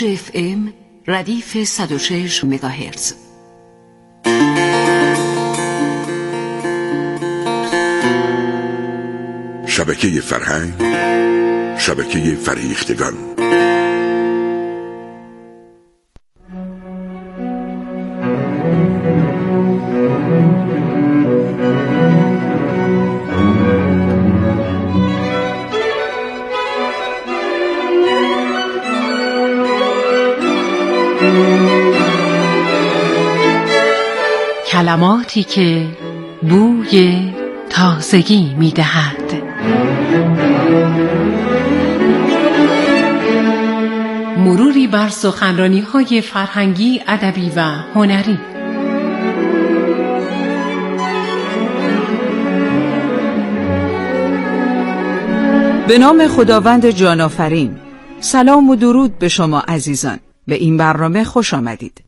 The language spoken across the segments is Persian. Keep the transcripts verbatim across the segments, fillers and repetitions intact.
موج اف ام ردیف صد و شش مگاهرتز. شبکه فرهنگ، شبکه فریختگان. کلماتی که بوی تازگی می دهد. مروری بر سخنرانی‌های فرهنگی، ادبی و هنری. به نام خداوند جان آفرین. سلام و درود به شما عزیزان. به این برنامه خوش آمدید.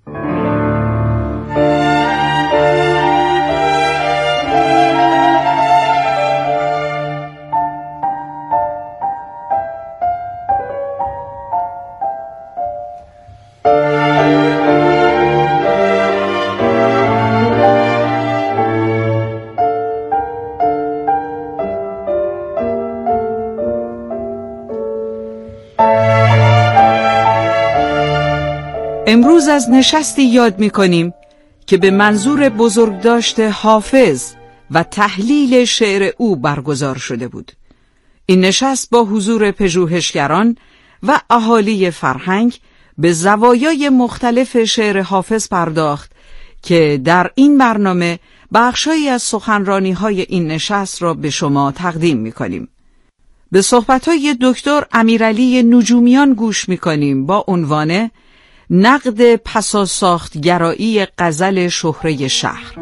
امروز از نشستی یاد می‌کنیم که به منظور بزرگداشت حافظ و تحلیل شعر او برگزار شده بود. این نشست با حضور پژوهشگران و اهالی فرهنگ به زوایای مختلف شعر حافظ پرداخت که در این برنامه بخشایی از سخنرانی‌های این نشست را به شما تقدیم می‌کنیم. به صحبت‌های دکتر امیرعلی نجومیان گوش می‌کنیم با عنوان نقد پساساختگرایی غزل شهره شهر.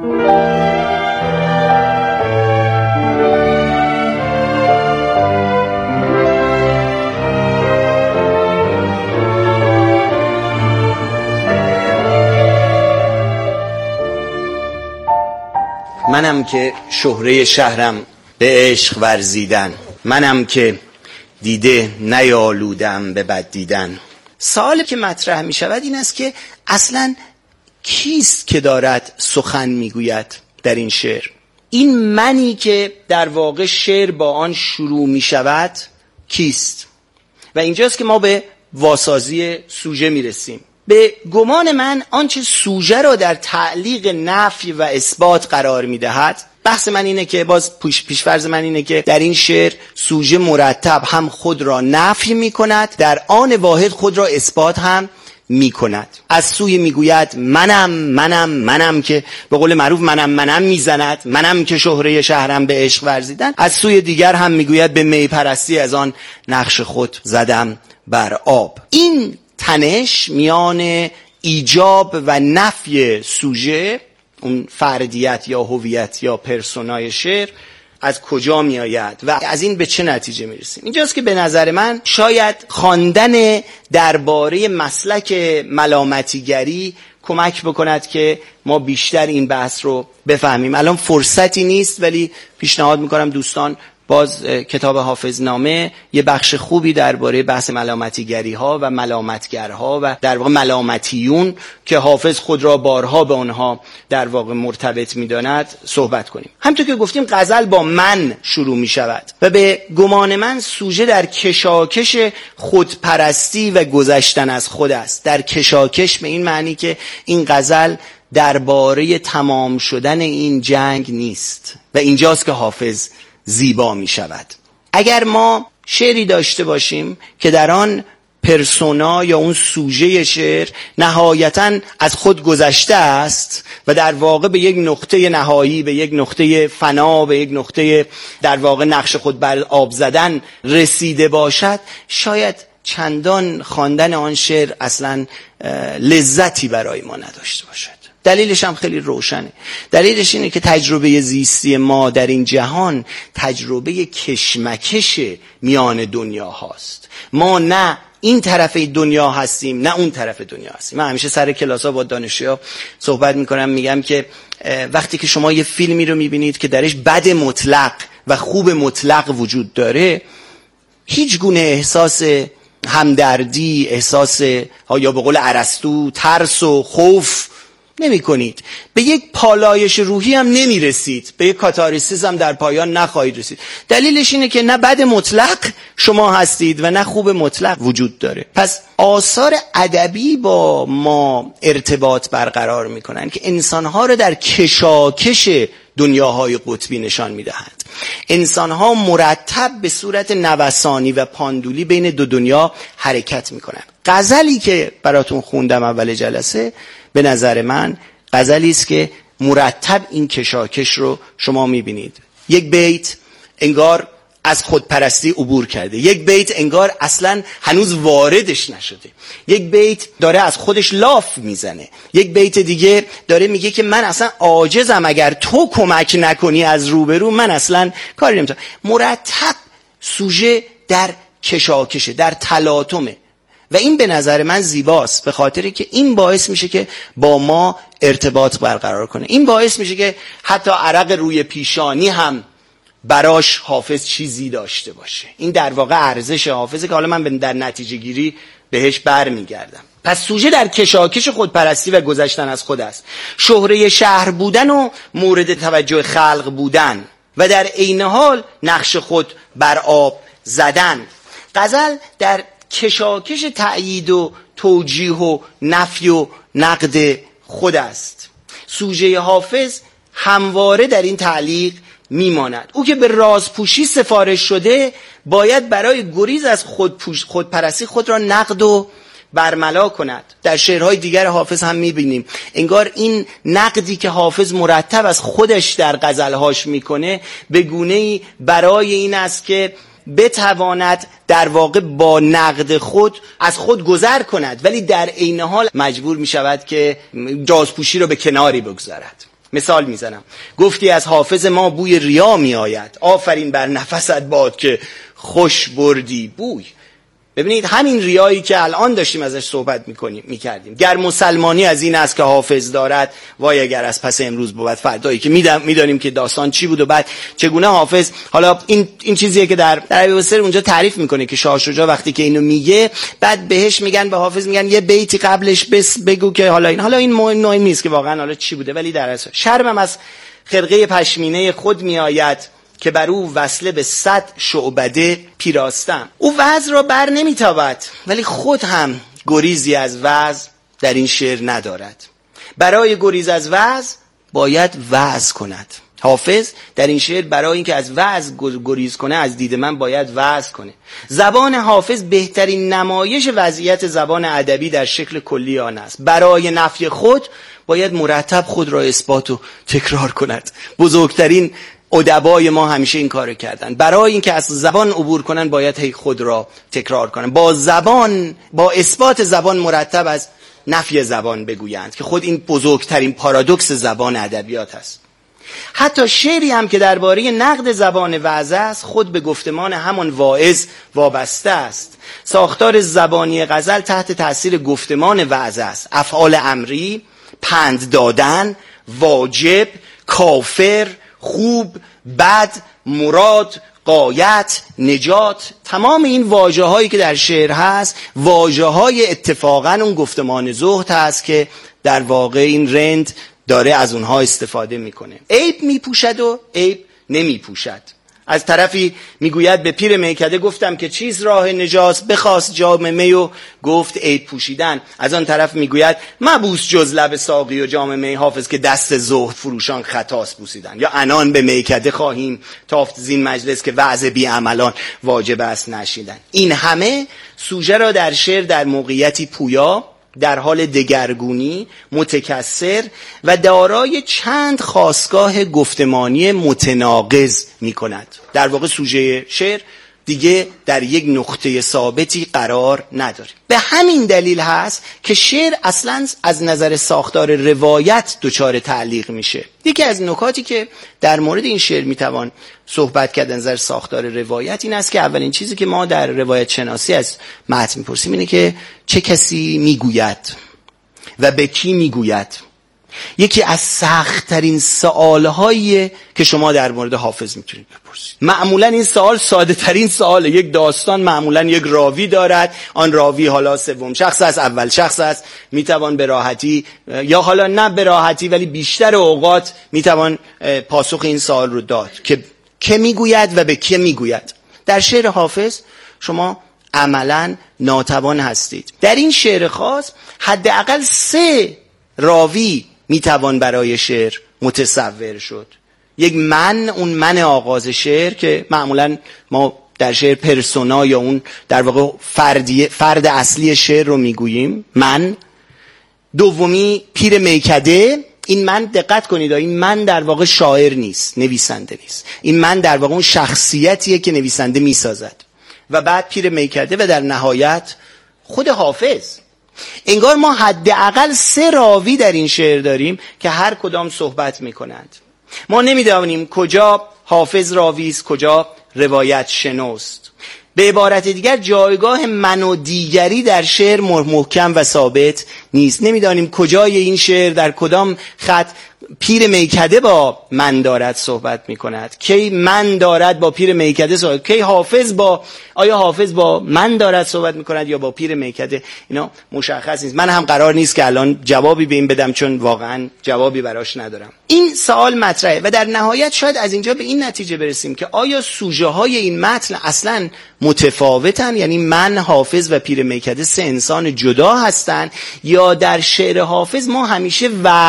منم که شهره شهرم به عشق ورزیدن، منم که دیده نیالودم به بد دیدن. سوالی که مطرح می شود این است که اصلا کیست که دارد سخن می گوید در این شعر؟ این منی که در واقع شعر با آن شروع می شود کیست؟ و اینجاست که ما به واسازی سوژه می رسیم. به گمان من آنچه سوژه را در تعلیق نفی و اثبات قرار می دهد، بحث من اینه که باز پیش پیشفرض من اینه که در این شعر سوژه مرتب هم خود را نفی می کند، در آن واحد خود را اثبات هم می کند. از سوی می گوید منم منم منم که به قول معروف منم منم می زند، منم که شهره شهرم به عشق ورزیدن. از سوی دیگر هم می گوید به می پرستی از آن نقش خود زدم بر آب. این تنش میان ایجاب و نفی سوژه، اون فردیت یا هویت یا پرسونای شعر، از کجا می آید و از این به چه نتیجه می رسیم؟ اینجاست که به نظر من شاید خواندن درباره مسلک ملامتیگری کمک بکند که ما بیشتر این بحث رو بفهمیم. الان فرصتی نیست، ولی پیشنهاد میکنم دوستان باز کتاب حافظنامه یه بخش خوبی درباره بحث ملامتیگری ها و ملامتگرها و در واقع ملامتیون که حافظ خود را بارها به آنها در واقع مرتبط می‌داند صحبت کنیم. همونطور که گفتیم غزل با من شروع می شود و به گمان من سوژه در کشاکش خودپرستی و گذشتن از خود است. در کشاکش به این معنی که این غزل درباره تمام شدن این جنگ نیست و اینجاست که حافظ زیبا می شود. اگر ما شعری داشته باشیم که در آن پرسونا یا اون سوژه شعر نهایتاً از خود گذشته است و در واقع به یک نقطه نهایی، به یک نقطه فنا، به یک نقطه در واقع نقش خود بر آب زدن رسیده باشد، شاید چندان خواندن آن شعر اصلاً لذتی برای ما نداشته باشد. دلیلش هم خیلی روشنه. دلیلش اینه که تجربه زیستی ما در این جهان تجربه کشمکش میان دنیا هاست. ما نه این طرف دنیا هستیم نه اون طرف دنیا هستیم. من همیشه سر کلاس ها با دانشجوها صحبت میکنم، میگم که وقتی که شما یه فیلمی رو میبینید که درش بد مطلق و خوب مطلق وجود داره، هیچ گونه احساس همدردی، احساس یا به قول ارسطو ترس و خوف نمی کنید. به یک پالایش روحی هم نمی رسید، به یک کاتارسیس هم در پایان نخواهید رسید. دلیلش اینه که نه بد مطلق شما هستید و نه خوب مطلق وجود داره. پس آثار ادبی با ما ارتباط برقرار می کنن که انسانها رو در کشاکش دنیاهای قطبی نشان می دهند. انسانها مرتب به صورت نوسانی و پاندولی بین دو دنیا حرکت می کنن. غزلی که براتون خوندم اول جلسه به نظر من غزلی است که مرتب این کشاکش رو شما میبینید. یک بیت انگار از خودپرستی عبور کرده، یک بیت انگار اصلا هنوز واردش نشده، یک بیت داره از خودش لاف میزنه، یک بیت دیگه داره میگه که من اصلا عاجزم، اگر تو کمک نکنی از روبرو من اصلا کاری نمیتونم. مرتب سوژه در کشاکشه، در تلاطمه و این به نظر من زیباست، به خاطری که این باعث میشه که با ما ارتباط برقرار کنه. این باعث میشه که حتی عرق روی پیشانی هم براش حافظ چیزی داشته باشه. این در واقع ارزش حافظه که حالا من در نتیجه گیری بهش برمیگردم. پس سوژه در کشاکش خودپرستی و گذشتن از خود است، شهره شهر بودن و مورد توجه خلق بودن و در عین حال نقش خود بر آب زدن. غزل در کشاکش تأیید و توجیه و نفی و نقد خود است. سوژه حافظ همواره در این تعلیق میماند. او که به رازپوشی سفارش شده باید برای گریز از خودپوش خودپرستی خود را نقد و برملا کند. در شعرهای دیگر حافظ هم میبینیم انگار این نقدی که حافظ مرتب از خودش در غزلهاش میکنه به گونه‌ای برای این است که بتواند در واقع با نقد خود از خود گذر کند، ولی در عین حال مجبور می شود که رازپوشی رو به کناری بگذارد. مثال میزنم، گفتی از حافظ ما بوی ریا می آید، آفرین بر نفست باد که خوش بردی بوی. ببینید همین ریایی که الان داشتیم ازش صحبت میکنیم میکردیم، گر مسلمانی از این است که حافظ دارد، وای اگر از پس امروز بود فردایی که میدانیم که داستان چی بود و بعد چگونه حافظ. حالا این این چیزیه که در در ابیوسر اونجا تعریف میکنه که شاه شجاع وقتی که اینو میگه بعد بهش میگن به حافظ میگن یه بیتی قبلش بس بگو که حالا این حالا این مهم نیست که واقعا حالا چی بوده، ولی در اصل شرمم از خرقه پشمینه خود میآید که بر او وصله به صد شعبده پیراستم. او وعظ را بر نمیتابد ولی خود هم گریزی از وعظ در این شعر ندارد. برای گریز از وعظ باید وعظ کند. حافظ در این شعر برای اینکه از وعظ گریز کنه از دید من باید وعظ کنه. زبان حافظ بهترین نمایش وضعیت زبان ادبی در شکل کلی آن است. برای نفی خود باید مرتب خود را اثبات و تکرار کند. بزرگترین ادبای ما همیشه این کارو کردن. برای اینکه از زبان عبور کنن باید هی خود را تکرار کنن، با زبان با اثبات زبان مرتب از نفی زبان بگویند که خود این بزرگترین پارادوکس زبان ادبیات است. حتی شعری هم که درباره نقد زبان وعظ است خود به گفتمان همان واعظ وابسته است. ساختار زبانی غزل تحت تاثیر گفتمان وعظ است. افعال امری، پند دادن، واجب، کافر، خوب، بد، مراد، غایت، نجات، تمام این واژه هایی که در شعر هست واژه های اتفاقا اون گفتمان زهد هست که در واقع این رند داره از اونها استفاده میکنه. عیب میپوشد و عیب نمیپوشد. از طرفی میگوید به پیر میکده گفتم که چیز راه نجات، بخواست جام می و گفت عیب پوشیدن. از آن طرف میگوید مبوس جز لب ساقی و جام می، حافظ که دست زهد فروشان خطاست بوسیدن. یا انان به میکده خواهیم تافت زین مجلس که وعظ بی عملان واجب است نشیدن. این همه سوژه را در شعر در موقعیتی پویا، در حال دگرگونی، متکثر و دارای چند خاستگاه گفتمانی متناقض می کند. در واقع سوژه شعر دیگه در یک نقطه ثابتی قرار نداره. به همین دلیل هست که شعر اصلا از نظر ساختار روایت دچار تعلیق میشه. یکی از نکاتی که در مورد این شعر میتوان صحبت کرد از نظر ساختار روایت این است که اولین چیزی که ما در روایت شناسی از متن میپرسیم اینه که چه کسی میگوید و به کی میگوید. یکی از سخت‌ترین سوال‌هایی که شما در مورد حافظ میتونید بپرسید. معمولا این سوال ساده ترین سواله. یک داستان معمولا یک راوی دارد، آن راوی حالا سوم شخص است، اول شخص است، میتوان به راحتی یا حالا نه به راحتی ولی بیشتر اوقات میتوان پاسخ این سوال رو داد که که میگوید و به که میگوید. در شعر حافظ شما عملا ناتوان هستید. در این شعر خاص حداقل سه راوی میتوان برای شعر متصور شد. یک من، اون من آغاز شعر که معمولا ما در شعر پرسونا یا اون در واقع فردی فرد اصلی شعر رو میگوییم، من. دومی پیر میکده. این من دقت کنید، این من در واقع شاعر نیست، نویسنده نیست. این من در واقع اون شخصیتیه که نویسنده میسازد. و بعد پیر میکده و در نهایت خود حافظ. انگار ما حداقل سه راوی در این شعر داریم که هر کدام صحبت میکنند. ما نمیدونیم کجا حافظ راوی است، کجا روایت شنوست. به عبارت دیگر جایگاه من و دیگری در شعر محکم و ثابت نیست. نمیدانیم کجای این شعر در کدام خط پیر میکده با من دارد صحبت میکند، کی من دارد با پیر میکده صحبت، کی حافظ با آیا حافظ با من دارد صحبت میکند یا با پیر میکده. اینا مشخص نیست. من هم قرار نیست که الان جوابی به این بدم چون واقعا جوابی براش ندارم. این سوال مطرحه و در نهایت شاید از اینجا به این نتیجه برسیم که آیا سوژه های این متن اصلا متفاوتن، یعنی من، حافظ و پیر میکده سه انسان جدا هستن، یا در شعر حافظ ما همیشه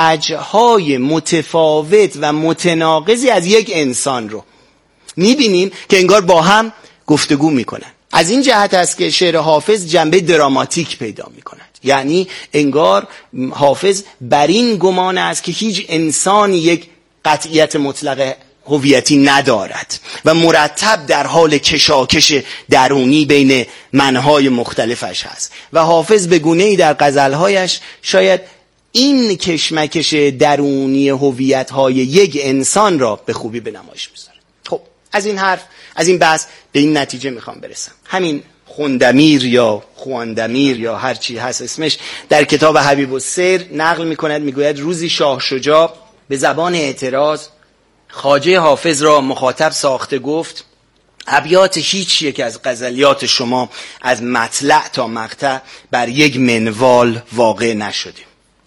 وجه‌های متفاوت و متناقضی از یک انسان رو میبینیم که انگار با هم گفتگو میکنن. از این جهت است که شعر حافظ جنبه دراماتیک پیدا میکند. یعنی انگار حافظ بر این گمان است که هیچ انسانی یک قطعیت مطلق هویتی ندارد و مرتب در حال کشاکش درونی بین منهای مختلفش هست و حافظ به گونه‌ای در غزلهایش شاید این کشمکش درونی هویت‌های یک انسان را به خوبی به نمایش می‌ذاره. خب از این حرف، از این بحث به این نتیجه میخوام برسم. همین خوندمیر یا خواندمیر یا هر چی هست اسمش در کتاب حبیب السیر نقل میکند، میگوید روزی شاه شجاع به زبان اعتراض خواجه حافظ را مخاطب ساخته گفت ابیات هیچ یک از غزلیات شما از مطلع تا مقطع بر یک منوال واقع نشده،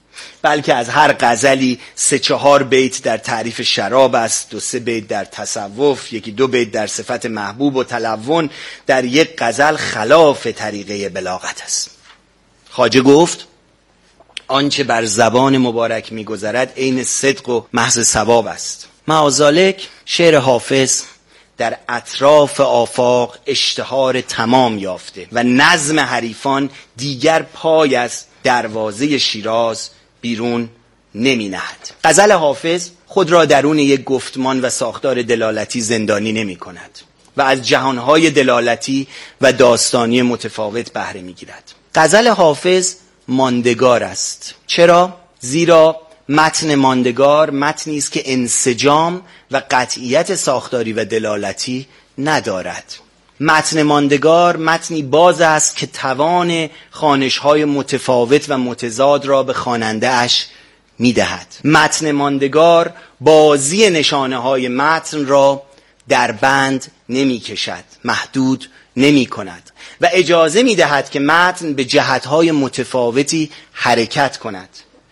بلکه از هر غزلی سه چهار بیت در تعریف شراب است، دو سه بیت در تصوف، یکی دو بیت در صفت محبوب و تلون، در یک غزل خلاف طریقه بلاغت است. خواجه گفت آنچه بر زبان مبارک می‌گذرد عین صدق و محض ثواب است. معاذالک شعر حافظ در اطراف آفاق اشتهار تمام یافته و نظم حریفان دیگر پای از دروازه شیراز بیرون نمی نهد. غزل حافظ خود را درون یک گفتمان و ساختار دلالتی زندانی نمی کند و از جهانهای دلالتی و داستانی متفاوت بهره می گیرد. غزل حافظ ماندگار است. چرا؟ زیرا متن ماندگار متنی است که انسجام و قطعیت ساختاری و دلالتی ندارد. متن ماندگار متنی باز است که توان خوانش‌های متفاوت و متضاد را به خواننده اش می‌دهد. متن ماندگار بازی نشانه‌های متن را در بند نمی‌کشد، محدود نمی‌کند و اجازه می‌دهد که متن به جهت‌های متفاوتی حرکت کند.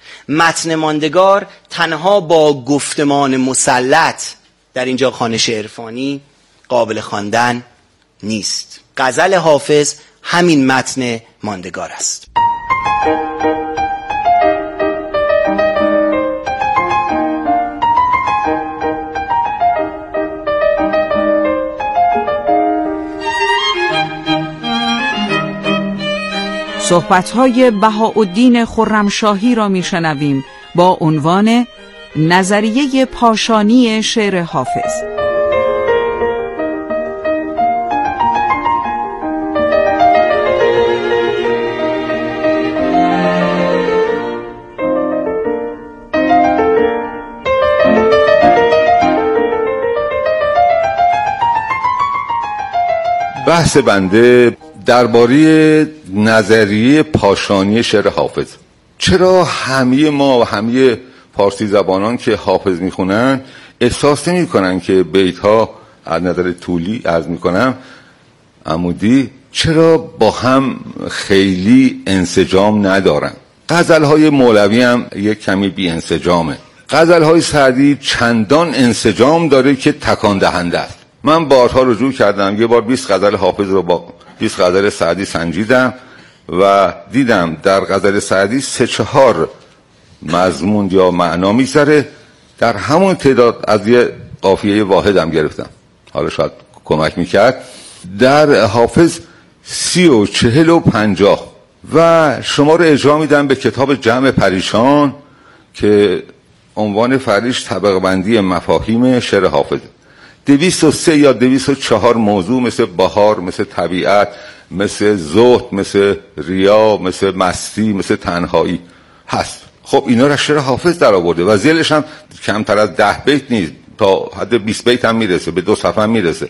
متن ماندگار تنها با گفتمان مسلط، در اینجا خوانش عرفانی، قابل خواندن نیست. غزل حافظ همین متن ماندگار است. صحبت‌های بهاءالدین خرمشاهی را می‌شنویم با عنوان نظریه پاشانی شعر حافظ. بحث بنده درباره نظریه پاشانی شعر حافظ. چرا همه ما و همه فارسی زبانان که حافظ میخونن احساس نمی کنن که بیت ها از نظر طولی عرض میکنم عمودی چرا با هم خیلی انسجام ندارن. غزل های مولوی هم یک کمی بی انسجامه. غزل های سعدی چندان انسجام داره که تکان دهنده است. من بارها رجوع کردم، یه بار بیست غزل حافظ رو با بیست غزل سعدی سنجیدم و دیدم در غزل سعدی سه چهار مضمون یا معنا میگذره، در همون تعداد از یه قافیه واحد هم گرفتم، حالا شاید کمک میکرد. در حافظ سی و چهل و پنجاه و شما رو اجرا میدم به کتاب جمع پریشان که عنوان فرعیش طبقه بندی مفاهیم شعر حافظ. دویست و سه یا دویست و چهار موضوع مثل بهار، مثل طبیعت، مثل زهد، مثل ریا، مثل مستی، مثل تنهایی هست. خب اینا را شعر حافظ در آورده و ذیلش هم کمتر از ده بیت نیست، تا حد بیست بیت هم میرسه، به دو صفحه هم میرسه.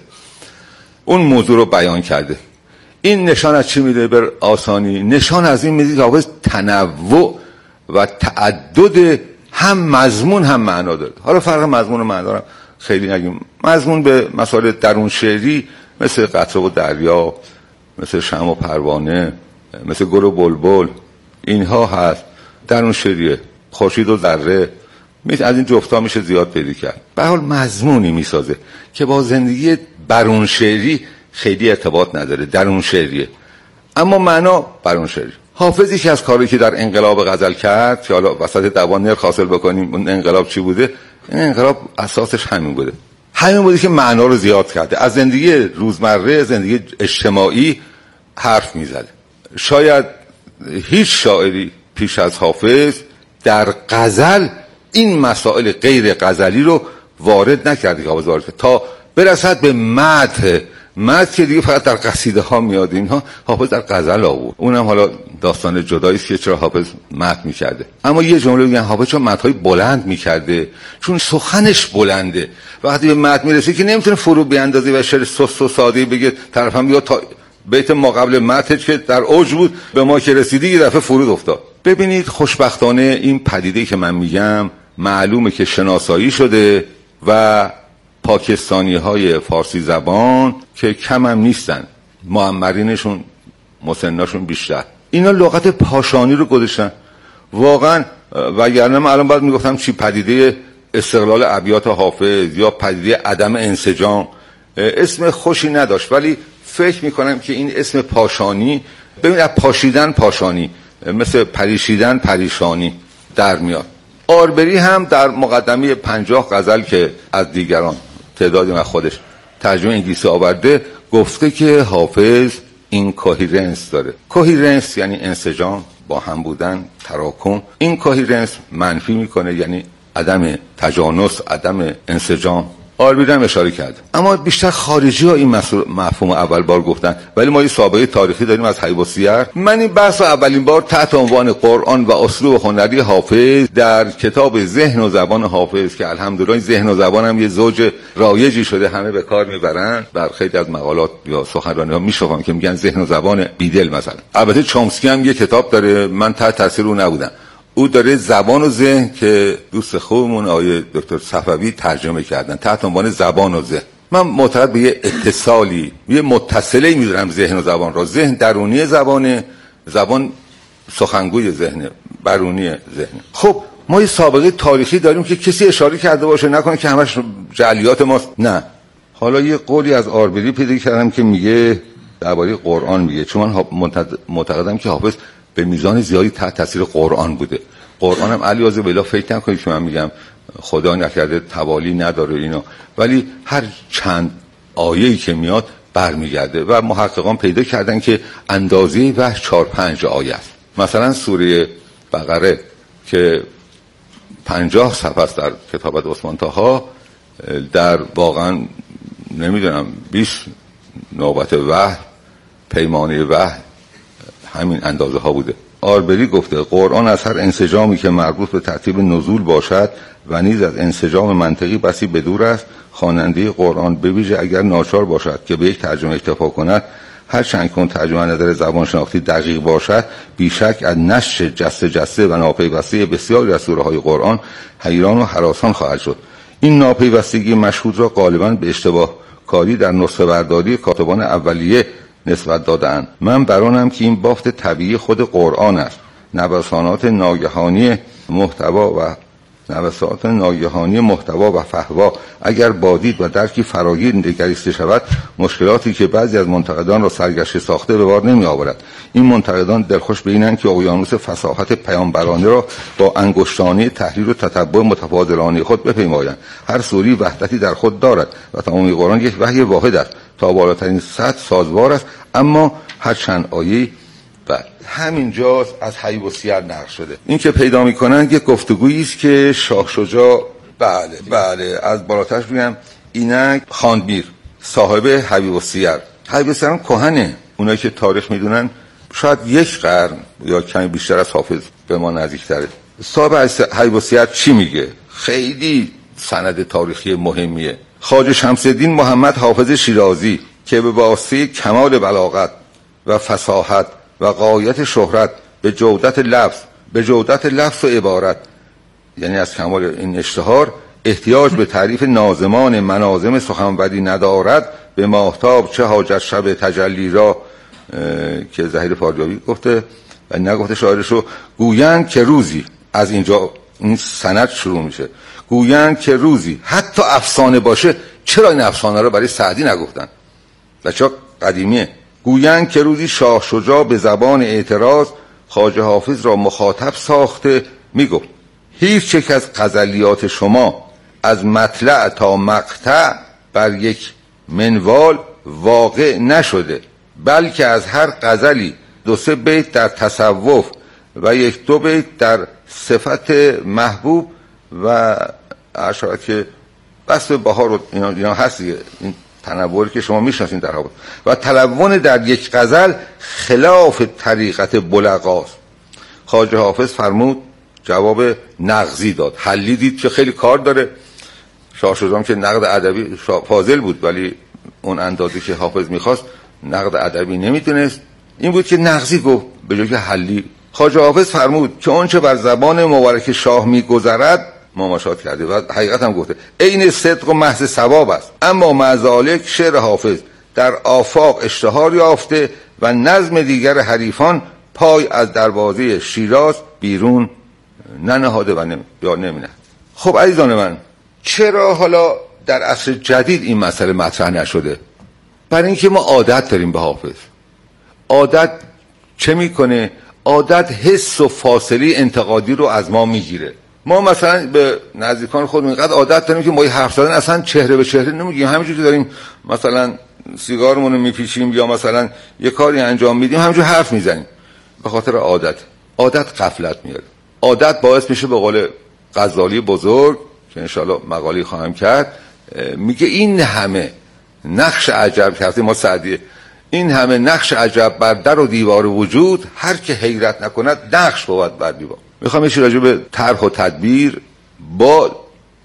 اون موضوع رو بیان کرده. این نشان از چی میده بر آسانی؟ نشان از این میده که حافظ تنوع و تعدد هم مضمون هم معنا داره. حالا فرق مضمون و معنا دارم خیلی نگیم. مضمون به مسائل درون شعری مثل قطره و دریا، مثل شمع و پروانه، مثل گل و بلبل، اینها هست. درون شعریه، خورشید و ذره، از این جفتا میشه زیاد پیدا کرد. به حال مضمونی میسازه که با زندگی برون شعری خیلی ارتباط نداره، درون شعریه، اما معنا برون شعری. حافظ یکی از کاری که در انقلاب غزل کرد که حالا وسط دوان نرخ حاصل بکنیم اون انقلاب چی بوده، این انقلاب اساسش همین بوده، همین بوده که معنا رو زیاد کرده، از زندگی روزمره، زندگی اجتماعی حرف میزده. شاید هیچ شاعری پیش از حافظ در غزل این مسائل غیر غزلی رو وارد نکرده که حافظ وارد کرد، تا برسد به مدح. مدح که دیگه فقط در قصیده ها میاد، اینها حافظ در غزل آورد. اونم حالا داستان جدایی است که چرا حافظ مدح میکرده. اما یه جمله میگن حافظ چون مدحای بلند میکرده، چون سخنش بلنده، وقتی به مدح میرسه که نمیتونه فرو بیاندازه و شعر سست و ساده بگه، طرف هم میاد تا بیت ما قبل مدحش که در اوج بود به ما که رسیدی یه دفعه فرود افتاد. ببینید خوشبختانه این پدیده که من میگم معلومه که شناسایی شده و پاکستانی های فارسی زبان که کم هم نیستن، معمرینشون مسناشون بیشتر، اینا لغت پاشانی رو گذاشتن واقعا. وگرنه من الان باید میگفتم چی پدیده استقلال ابیات حافظ یا پدیده عدم انسجام، اسم خوشی نداشت، ولی فکر میکنم که این اسم پاشانی، ببین از پاشیدن پاشانی، مثل پریشیدن پریشانی در میاد. آربری هم در مقدمه پنجاه غزل که از دیگران تعدادی من خودش ترجمه انگلیسی آورده گفته که حافظ این کوهیرنس داره. کوهیرنس یعنی انسجام، با هم بودن، تراکم. این کوهیرنس منفی میکنه، یعنی عدم تجانس، عدم انسجام. آربری هم اشاره کرد. اما بیشتر خارجی ها این مفهوم اول بار گفتن، ولی ما یه سابقه تاریخی داریم از حیب السیر. من این بحث رو اولین بار تحت عنوان قرآن و اسلوب هنری حافظ در کتاب ذهن و زبان حافظ که الحمدلله ذهن و زبان هم یه زوج رایجی شده، همه به کار میبرن. در خیلی از مقالات یا سخنرانی ها میشوفم که میگن ذهن و زبان بیدل مثلا. البته چامسکی هم یه کتاب داره، من تحت تاثیر اون نبودم. او داره زبان و ذهن که دوست خوبمون آقای دکتر صفوی ترجمه کردن تحت عنوان زبان و ذهن. من معتقد به یه اتصالی، یه متصلی میدونم ذهن و زبان را. ذهن درونی زبانه، زبان سخنگوی ذهن، برونی ذهن. خب ما یه سابقه تاریخی داریم که کسی اشاره کرده باشه، نکنه که همش جعلیات ماست. نه. حالا یه قولی از آربری پیدا کردم که میگه درباره قرآن میگه، چون من معتقدم که حافظ به میزان زیادی تحت تاثیر قرآن بوده. قرآن هم علی عزوجل بلا فکر نکنید که من میگم خدا نکرده توالی نداره اینا، ولی هر چند آیه‌ای که میاد برمیگرده و محققان پیدا کردن که اندازه وحی چهار پنج آیه است. مثلا سوره بقره که پنجاه صفحه است در کتابت عثمان طاها، در واقعا نمیدونم بیست نوبت وحی، پیمانه وحی همین اندازه ها بوده. آربری گفته قرآن از هر انسجامی که مربوط به ترتیب نزول باشد و نیز از انسجام منطقی بسی بدور است. خواننده قرآن به ویژه اگر ناچار باشد که به یک ترجمه اکتفا کند، هر چند که اون ترجمه نظر زبان شناختی دقیق باشد، بیشک از نشر جسته جسته و ناپیوسته بسیاری از سوره های قرآن حیران و هراسان خواهد شد. این ناپیوستگی مشهود را غالباً به اشتباه کاری در نسخه برداری کاتبان اولیه نسبت داده‌اند. من برانم که این بافت طبیعی خود قرآن است. نوسانات ناگهانی محتوا و نوسانات ناگهانی محتوا و فحوا اگر با دید و درکی فراگیر نگریسته شود، مشکلاتی که بعضی از منتقدان را سرگشته ساخته به بار نمی آورد. این منتقدان دلخوش به اینند که اقیانوس فصاحت پیامبرانه را با انگشتانه تحلیل و تتبع متفاضلانه خود بپیمایند. هر سوری وحدتی در خود دارد و تمامی قرآن یک وحی واحد است، تا بالاترین سطح سازوار است، اما هر چند آیه و همین جاست از حی و سیر نقل شده. این که پیدا میکنند یک گفتگویی است که شاه شجاع بله بله از بالاترش بگم اینک خاندمیر صاحب حی و سیر، حی و سیر کهنه، اونایی که تاریخ میدونن شاید یک قرن یا کمی بیشتر از حافظ به ما نزدیکتره. صاحب حی و سیر چی میگه؟ خیلی سند تاریخی مهمیه. خواجه شمس الدین محمد حافظ شیرازی که به واسطه کمال بلاغت و فصاحت و غایت شهرت به جودت لفظ به جودت لفظ و عبارت، یعنی از کمال این اشتهار، احتیاج به تعریف ناظمان مناظم سخنوری ندارد، به ماهتاب چه حاجت شب تجلی را که ظهیر فاریابی گفته و نگفته شاعرشو، گویند که روزی، از اینجا این سند شروع میشه، گویند که روزی حتی افسانه باشه، چرا این افسانه رو برای سعدی نگفتن؟ بچه قدیمیه. گویند که روزی شاه شجاع به زبان اعتراض خواجه حافظ را مخاطب ساخته میگفت هیچ یک از غزلیات شما از مطلع تا مقطع بر یک منوال واقع نشده، بلکه از هر غزلی دو سه بیت در تصوف و یک دو بیت در صفت محبوب و اشاره که بس بهار و اینا, اینا هست دیگه، این تنوعی که شما میشناسین در حافظ و تلون در یک غزل خلاف طریقت بلغاست. خواجه حافظ فرمود، جواب نقضی داد، حلی دید که خیلی کار داره. شاه شجاع که نقد ادبی فاضل بود ولی اون اندازی که حافظ میخواست نقد ادبی نمیتونست، این بود که نقضی گفت به جای که حلی. خواجه حافظ فرمود که اون چه بر زبان مبارک شاه میگذرد مماشات کرده و حقیقت هم گفته عین صدق و محض ثواب است، اما مع ذالک شعر حافظ در آفاق اشتهار یافته و نظم دیگر حریفان پای از دروازه شیراز بیرون ننهاده و نمی... یا نمینه. خب عزیزان من، چرا حالا در عصر جدید این مسئله مطرح نشده؟ برای اینکه ما عادت داریم به حافظ. عادت چه میکنه؟ عادت حس و فاصله انتقادی رو از ما میگیره. ما مثلا به نزدیکان خودمون اینقدر عادت داریم که ما حرف زدن اصلا چهره به چهره نمیگیم، همینجوری که داریم مثلا سیگارمون رو میپیچیم یا مثلا یه کاری انجام میدیم همینجوری حرف میزنیم، به خاطر عادت. عادت غفلت میاره. عادت باعث میشه، به قول غزالی بزرگ که انشالله مقالی خواهم کرد، میگه این همه نقش عجب کرده ما سعدیه، این همه نقش عجب بر در و دیوار وجود، هر که حیرت نکند نقش بود بر دیوار. میخوام یه چیز راجع به طرح و تدبیر با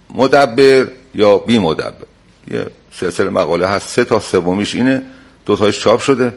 مدبر یا بی مدبر، یه سلسله مقاله هست، سه تا سومیش اینه، دو تاش چاپ شده،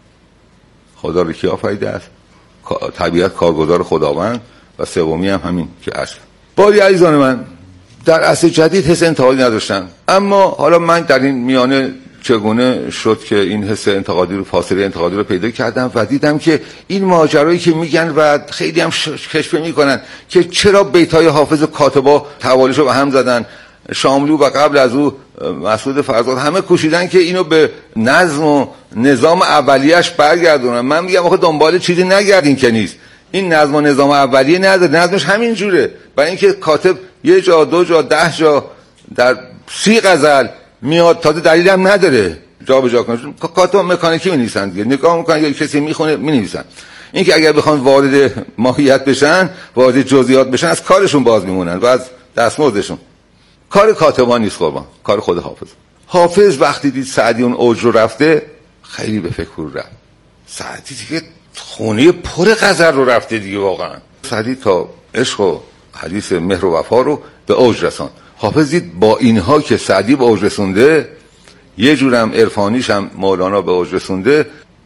خدا رو کی آفریده است، طبیعت کارگزار خداوند، و سومی هم همین که اصل. باری عزیزان من، در عصر جدید حس انتقادی نداشتن، اما حالا من در این میانه چگونه شد که این حس انتقادی رو، فاصله انتقادی رو پیدا کردم و دیدم که این ماجرایی که میگن و خیلی هم کشف میکنن که چرا بیتای حافظ و کاتبا توالیشو به هم زدن، شاملو و قبل از او مسعود فرزاد همه کوشیدن که اینو به نظم و نظام اولیه‌اش برگردونن. من میگم آخه دنبال چیزی نگردین که نیست، این نظم و نظام اولیه نداره، نظمش همین جوره، برای اینکه کاتب یه جا دو جا ده جا در سی غزل میاد، تازه دلیل هم نداره جا به جا کنه، کاتب مکانیکی می‌نویسن دیگه، نگاه می‌کنن یا کسی میخونه می‌نویسن. این که اگر بخوان وارد ماهیت بشن، وارد جزئیات بشن، از کارشون باز میمونن و از دستمزدشون. کار کاتبان نیست قربان، کار خود حافظ. حافظ وقتی دید سعدی اون اوج رو رفته، خیلی به فکر رفت. سعدی دیگه خونه پر غزل رو رفته دیگه، واقعا سعدی تا عشق و حدیث مهر و وفا رو به اوج رساند. حافظ دید با اینها که سعدی به اوج رسونده، یه جورم عرفانیش هم مولانا به اوج رسونده،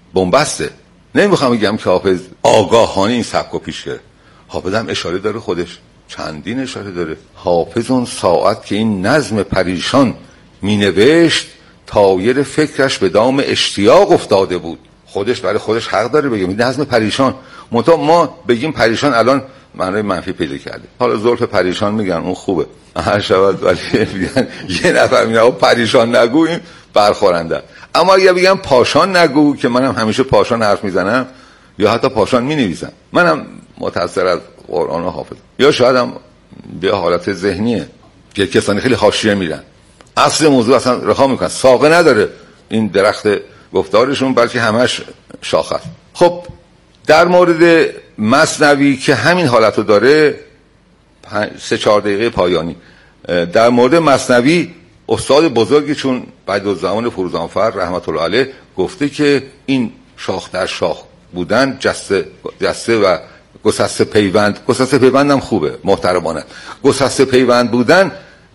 بنبسته. نمیخوام بگم که حافظ آگاهانه این سبکو پیش کرد. حافظ هم اشاره داره، خودش چندین اشاره داره. حافظ اون ساعت که این نظم پریشان می نوشت، طایر فکرش به دام اشتیاق افتاده بود. خودش برای خودش حق داره بگیم نظم پریشان. منتها ما بگیم پریشان الان معنای منفی پیدا کرده. حالا زلف پریشان میگن اون خوبه هر شود، ولی میگن یه نفر میگه پریشان نگو این برخورنده. اما اگه بگم پاشان نگو، که منم همیشه پاشان حرف میزنم یا حتی پاشان مینویسم، منم متأثر از قرآن و حافظ. یا شاید هم به حالت ذهنیه که کسانی خیلی حاشیه میرن، اصل موضوع اصلا رها میکنن، ساقه نداره این درخت گفتارشون، بلکه همش شاخه است. خب در مورد مثنوی که همین حالتو داره، سه چهار دقیقه پایانی در مورد مثنوی، استاد بزرگی چون بعدالزمان فروزانفر رحمت الله علیه گفته که این شاخ در شاخ بودن، جسته جسته و گسسته پیوند، گسسته پیوند هم خوبه محترمانه، گسسته پیوند بودن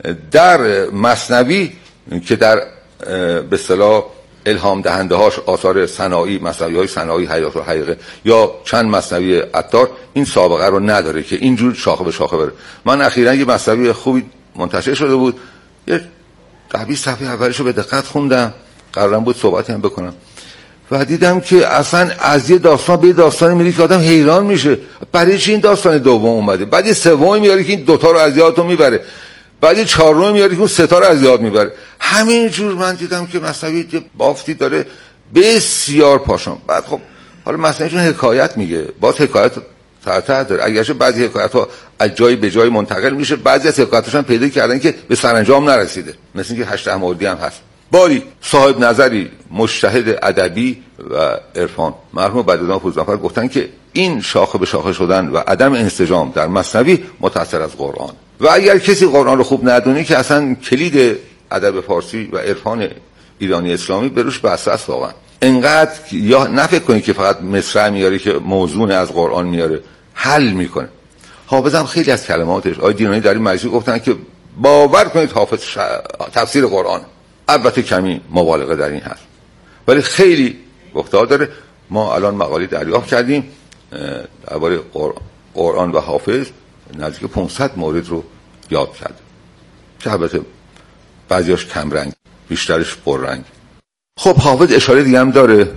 در مثنوی که در به اصطلاح الهام دهنده هاش آثار صناعی، مثنوی های صناعی حیات و حقیقه یا چند مثنوی عطار، این سابقه رو نداره که اینجور شاخه به شاخه بره. من اخیراً یه مثنوی خوبی منتشر شده بود، یه ده بیست صفحه اولش رو به دقت خوندم، قرارم بود صحبتی هم بکنم و دیدم که اصلا از یه داستان به داستان میری که آدم حیران میشه، برای چی این داستان دوم اومده، بعد یه سوم میاره که این دوتا رو از یادتون میبره، بعد چهارم میاره که اون سه تا رو از یاد میبره. همینجور من دیدم که مثلا بافتی داره بسیار پاشان. بعد خب حالا مثلا چون حکایت میگه، باز حکایت تحت داره، اگرچه بعضی حکایت ها از جای به جای منتقل میشه، بعضی از حکایتاش هم پیدا کردن که به سرانجام نرسیده، مثل اینکه هشت مردی هم هست. باری صاحب نظری مجتهد ادبی و عرفان مرحوم بعدالزمان فروزانفر گفتن که این شاخه به شاخه شدن و عدم انسجام در مثنوی متأثر از قرآن، و اگر کسی قرآن رو خوب ندونه که اصلا کلید ادب فارسی و عرفان ایرانی اسلامی بروش بسته است واقعا. انقدر یا نفکر کنید که فقط مصرع میاره که موضوع از قرآن میاره، حل میکنه. حافظ هم خیلی از کلماتش، آقای دینانی در این مجلس گفتن که باور کنید حافظ ش... تفسیر قرآن، البته کمی مبالغه در این هست ولی خیلی گفتار داره. ما الان مقاله دریافت کردیم درباره قرآن و حافظ، نزدیک پانصد مورد رو یاد کرد که البته بعضیاش کم رنگ، بیشترش پر رنگ. خب حافظ اشاره دیگه هم داره، بله،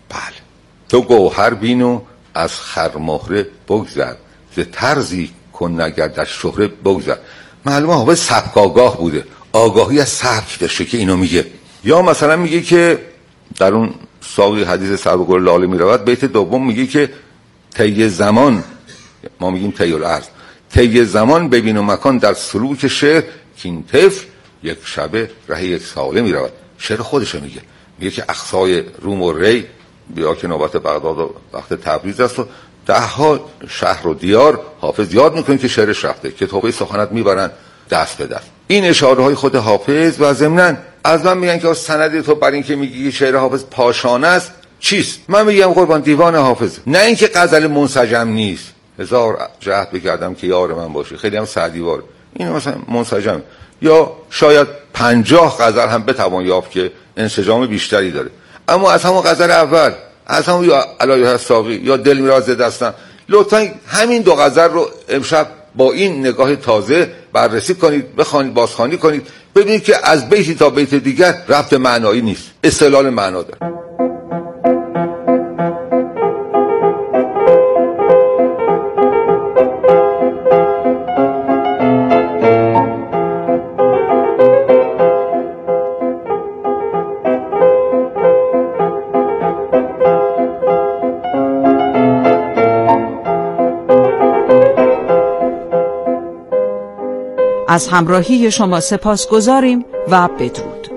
تو گوهر بینو از خرمهره بگذر، ز طرزی کن نگردش شهره بگذر. معلومه حافظ سبک آگاه بوده، آگاهی از سبک داشته که اینو میگه. یا مثلا میگه که در اون ساقی حدیث سربگل لاله میرود، بیت دوم میگه که طی زمان، ما میگیم طی الارض، طی زمان ببین و مکان در سلوک شعر که این طفل یک شبه ره یک ساله میرود. شعر خودشو میگه، میگه که اقصای روم و ری، بیا که نوبت بغداد و وقت تبریز است و ده ها شهر و دیار حافظ یاد میکنه که شعرش رفته، که توبه سخنت میبرن دست به دست. این اشاره های خود حافظ. و ضمناً از من میگن که سند تو بر این که میگی شعر حافظ پاشانه است چیست؟ من میگم قربان دیوان حافظ، نه اینکه غزل منسجم نیست، هزار جهد بکردم که یار من باشی، خیلی هم سعدیوار، این مثلا منسجم، یا شاید پنجاه غزل هم بتوان یافت که انسجام بیشتری داره. اما از همون غزل اول، از همون یا علایه ساقی یا دل میراز دستم، لطفا همین دو غزل رو امشب با این نگاه تازه بررسی کنید، بخوانید، بازخوانی کنید، ببینید که از بیتی تا بیت دیگر ربط معنایی نیست، استدلال معنا داره. از همراهی شما سپاس گذاریم و بدرود.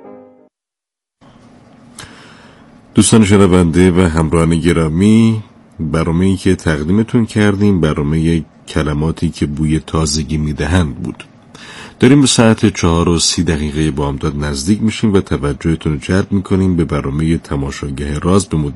دوستان شنونده و همراهان گرامی، برنامه‌ای که تقدیمتون کردیم برنامه کلماتی که بوی تازگی میدهند بود. داریم به ساعت چهار و سی دقیقه بامداد نزدیک میشیم و توجهتون رو جلب میکنیم به برنامه تماشاگاه راز به مدت